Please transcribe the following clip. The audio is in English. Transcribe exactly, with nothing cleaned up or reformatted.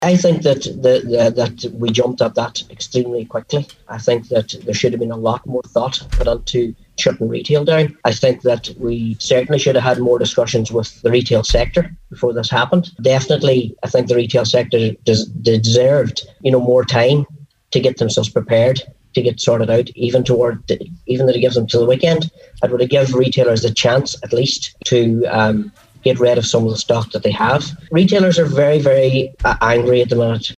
I think that the, the, that we jumped at that extremely quickly. I think that there should have been a lot more thought put into shutting retail down. I think that we certainly should have had more discussions with the retail sector before this happened. Definitely, I think the retail sector des- deserved, you know, more time to get themselves prepared, to get sorted out, even toward, the, even that it gives them till the weekend. It would give retailers a chance, at least, to um, get rid of some of the stock that they have. Retailers are very, very uh, angry at the minute